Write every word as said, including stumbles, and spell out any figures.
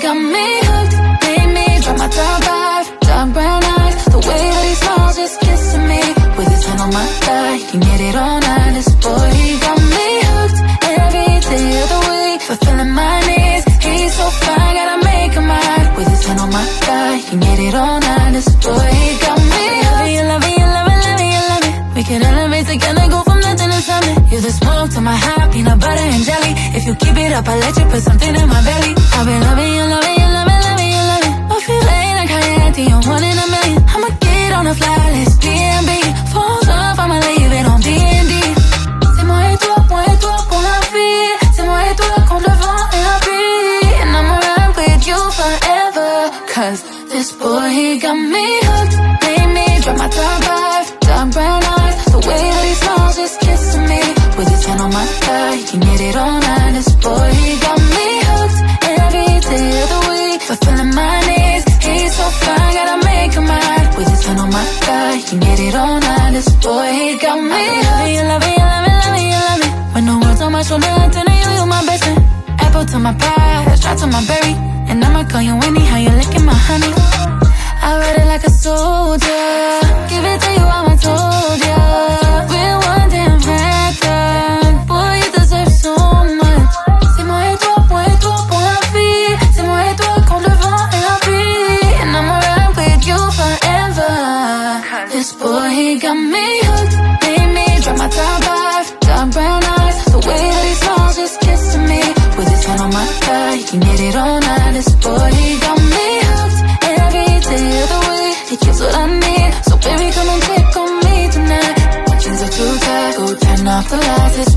got me hooked, made me drop my top five. Dark brown eyes, the way that he smiles, just kissing me. With his hand on my thigh, he can get it all night. This boy, he got me hooked, every day of the week, fulfilling my needs. He's so fine, gotta make him mine. With his hand on my thigh, he can get it all night. This boy, he got me hooked. You love it, you love it, love it, you love it. We can elevate together, go from nothing to something. You're the smoke to my high, peanut butter and jelly. If you keep it up, I'll let you put something in my belly. I've been loving you, loving you, loving, loving you, loving. I feel like I ain't you're one in a million. I'ma get on a fly list, B and B. Falls off, I'ma leave it on D and D. C'est moi et toi, moi et toi pour la vie. C'est moi et toi contre le vent et la pluie. And I'ma ride with you forever. Cause this boy, he got me hooked, made me drop my top five. Dark brown eyes, the way that he smiles, just kissing me. With his hand on my thigh, he can get it all night. This boy, he got me hooked, every day of the week, fulfilling my needs. He's so fine, gotta make him mine. With his hand on my thigh, he can get it all night. This boy, he got me hooked. You love it, you love it, love it, you love it. When no words on my shoulder, I turn to you, you my best friend. Apple to my pie, shot to my berry. And I'ma call you anyhow, you licking my honey. I ride it like a soldier, give it to you how I told ya. We're one damn record, boy you deserve so much. C'est moi et toi, moi et toi pour la vie. C'est moi et toi contre le vent et la pluie. And I'ma ride with you forever. This boy, he got me hooked, made me drop my top five. Dark brown eyes, the way that he smiles, just kissing me. With his hand on my thigh, he can get it all night. This boy, he got me hooked, every day of the week. He gives what I need, so baby come and check on me tonight. My jeans are too tight, go turn off the lights. This